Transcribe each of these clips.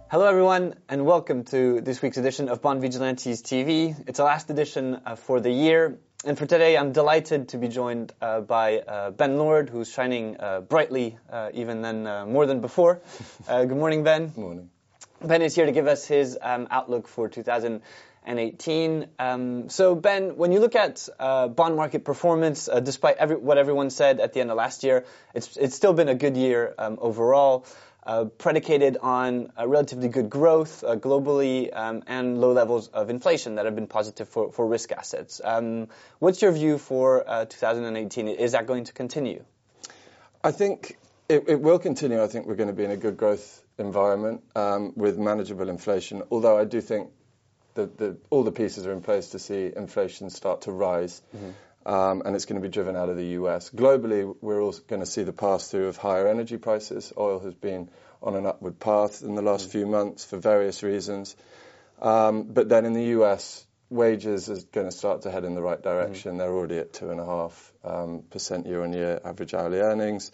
Hello everyone, and welcome to this week's edition of Bond Vigilantes TV. It's the last edition for the year, and for today I'm delighted to be joined by Ben Lord, who's shining brightly even more than before. Good morning, Ben. Good morning. Ben is here to give us his outlook for 2018. So Ben, when you look at bond market performance, despite what everyone said at the end of last year, it's still been a good year overall. Predicated on relatively good growth globally and low levels of inflation that have been positive for risk assets. What's your view for 2018? Is that going to continue? I think it will continue. I think we're going to be in a good growth environment with manageable inflation, although I do think that all the pieces are in place to see inflation start to rise. Mm-hmm. And it's going to be driven out of the US. Globally, we're also going to see the pass-through of higher energy prices. Oil has been on an upward path in the last few months for various reasons. But then in the US, wages are going to start to head in the right direction. They're already at 2.5% year-on-year average hourly earnings.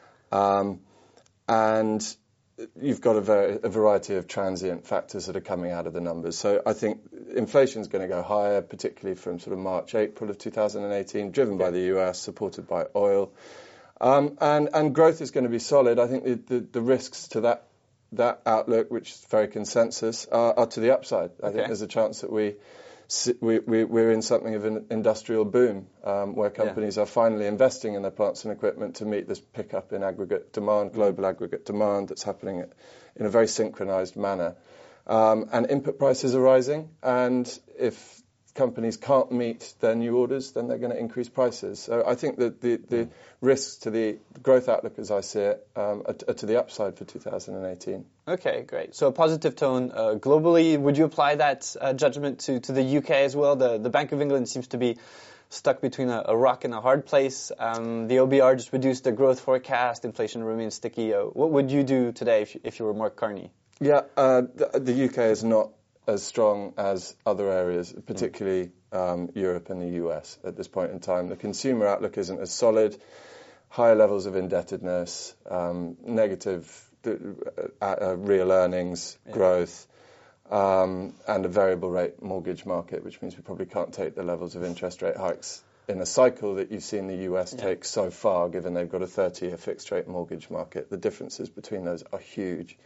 And you've got a variety of transient factors that are coming out of the numbers. So I think inflation is going to go higher, particularly from sort of March, April of 2018, driven by the US, supported by oil. And growth is going to be solid. I think the risks to that outlook, which is very consensus, are to the upside. I think there's a chance that we're in something of an industrial boom where companies are finally investing in their plants and equipment to meet this pickup in aggregate demand, global aggregate demand that's happening in a very synchronized manner. And input prices are rising, and if companies can't meet their new orders, then they're going to increase prices. So I think that the risks to the growth outlook, as I see it, are to the upside for 2018. Okay, great. So a positive tone globally. Would you apply that judgment to the UK as well? The Bank of England seems to be stuck between a rock and a hard place. The OBR just reduced the growth forecast. Inflation remains sticky. What would you do today if you were Mark Carney? Yeah, the UK is not as strong as other areas, particularly Europe and the US at this point in time. The consumer outlook isn't as solid, higher levels of indebtedness, negative real earnings growth, and a variable rate mortgage market, which means we probably can't take the levels of interest rate hikes in a cycle that you've seen the US take so far, given they've got a 30-year fixed rate mortgage market. The differences between those are huge.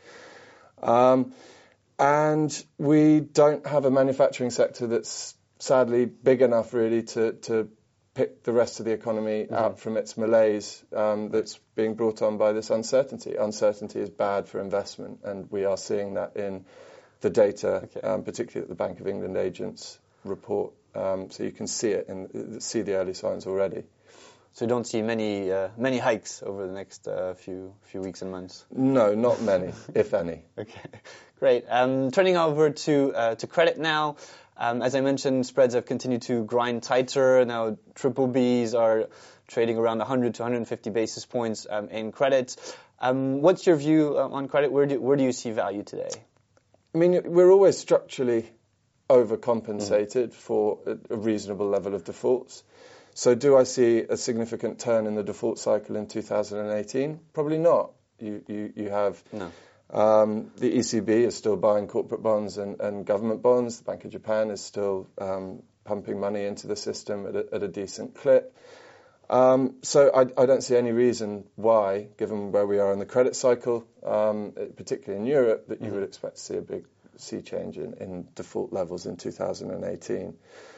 And we don't have a manufacturing sector that's sadly big enough really to pick the rest of the economy out from its malaise that's being brought on by this uncertainty. Uncertainty is bad for investment, and we are seeing that in the data, particularly that the Bank of England agents report. So you can see the early signs already. So you don't see many hikes over the next few weeks and months? No, not many, if any. Okay, great. Turning over to credit now. As I mentioned, spreads have continued to grind tighter. Now triple Bs are trading around 100 to 150 basis points in credit. What's your view on credit? Where do you see value today? I mean, we're always structurally overcompensated for a reasonable level of defaults. So do I see a significant turn in the default cycle in 2018? Probably not. You have the ECB is still buying corporate bonds and government bonds. The Bank of Japan is still pumping money into the system at a decent clip. So I don't see any reason why, given where we are in the credit cycle, particularly in Europe, that you would expect to see a big sea change in default levels in 2018.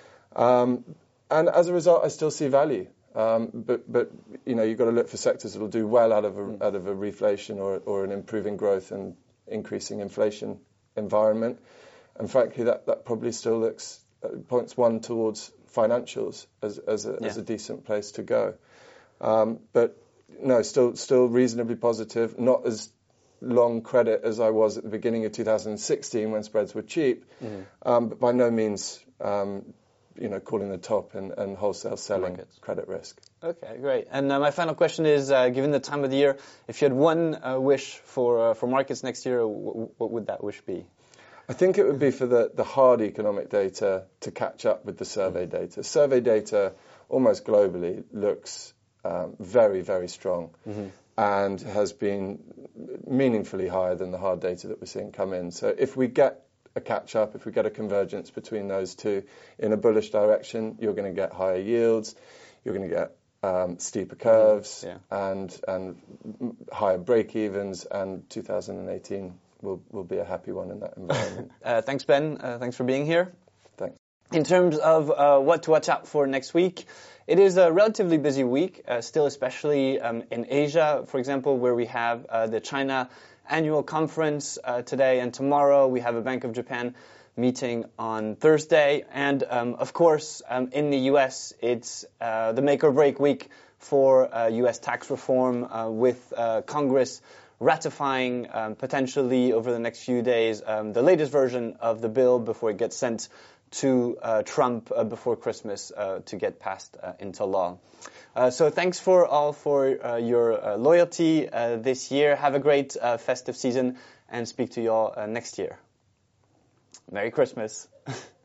And as a result, I still see value. But you know, you've got to look for sectors that will do well out of a reflation or an improving growth and increasing inflation environment. And frankly, that probably still points one towards financials as a decent place to go. But no, still reasonably positive. Not as long credit as I was at the beginning of 2016 when spreads were cheap, but by no means calling the top and wholesale selling credit risk. Okay, great. And my final question is, given the time of the year, if you had one wish for markets next year, what would that wish be? I think it would be for the hard economic data to catch up with the survey data. Survey data, almost globally, looks very, very strong. and has been meaningfully higher than the hard data that we're seeing come in. So if we get a catch-up, if we get a convergence between those two in a bullish direction, you're going to get higher yields, you're going to get steeper curves, and higher break-evens, and 2018 will be a happy one in that environment. Thanks, Ben. Thanks for being here. Thanks. In terms of what to watch out for next week, it is a relatively busy week, still especially in Asia, for example, where we have the China annual conference today and tomorrow. We have a Bank of Japan meeting on Thursday. And, of course, in the U.S., it's the make-or-break week for U.S. tax reform with Congress ratifying potentially over the next few days the latest version of the bill before it gets sent to Trump before Christmas to get passed into law. So thanks for your loyalty this year. Have a great festive season and speak to you all next year. Merry Christmas.